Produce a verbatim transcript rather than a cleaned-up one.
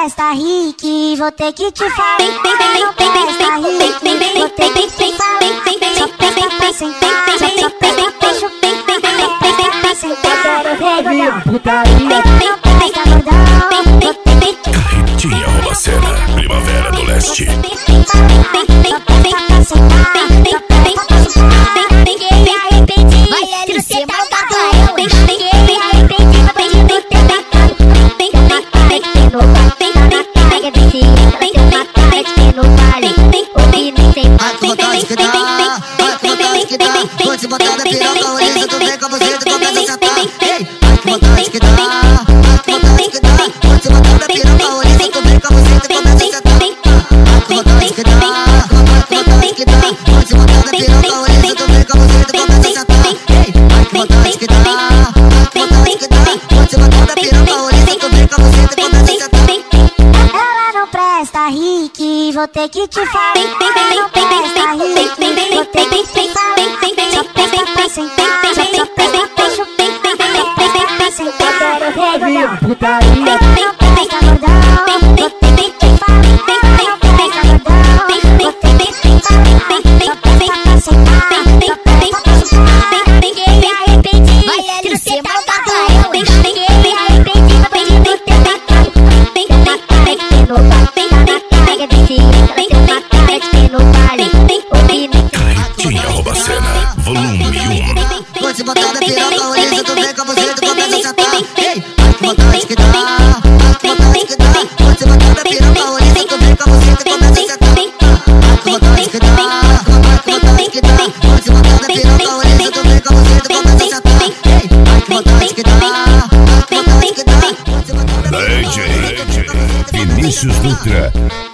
presta, Rick, vou ter que te falar. Não presta, Rick, vou ter que te falar. Só presta pra sentar, só presta pra chupar. Presta pra sentar, Novinha, putaria. não presta, gordão, vou ter que te falar. Carretinha Robacena, Primavera do Leste. Só presta pra sentar, só presta pra chupar. Fiquei arrependido, vai ele se matar pra eu. Fiquei arrependido, vai pedir no teu pecado. Tem que matar, tem que ter no vale. Tem que matar, tem que viciar. Tem que matar, tem que ter no vale. Ouvi, nem sei mais. Ai que vontade que dá, ai que vontade que dá. Vou te botar na piroca, olhando, tu vem com você, tu começa a sentar. Ei, ai que vontade que dá, ai que vontade que dá. Vou te botar na piroca, olhando, tu vem com você, tu começa a sentar. Ai que vontade que dá, ai que vontade que dá. Vou te botar na piroca, olhando, tu vem com você, tu começa a sentar. Ei, ai que vontade que dá, ai que vontade que dá. Vou te botar na piroca, olhando, tu vem com você, tu começa a sentar. Ela não presta, Rick, vou ter que te falar. Não presta, Rick, vou ter que te falar. Só presta pra sentar, só presta pra chupar. Presta pra sentar, Novinha, putaria. não presta, gordão, vou ter que te falar. Não presta, gordão, vou ter que te falar. Só presta pra sentar, só presta pra chupar. Fiquei arrependido, vai ele se matar pra eu. Fiquei arrependido, vai pedir no teu pecado. Tem que matar, tem que ter no vale. Tem que matar, tem que viciar. Tem que matar, tem que ter no vale. Ouvi, nem Carretinha Robacena, volume um. Vou te botar na piroca, olhando, tu vem com você, tu começa a sentar. Ei, ai que vontade que dá, ai que vontade que dá. Vou te botar na piroca, olhando, tu vem com você, tu começa a sentar. Ai que vontade que dá, ai que vontade que dá. Vou te botar na piroca, olhando, tu vem com você, tu começa a sentar. Ei, ai que vontade que dá, ai que vontade que dá. Vou te botar na piroca, D J Vinícius Dutra.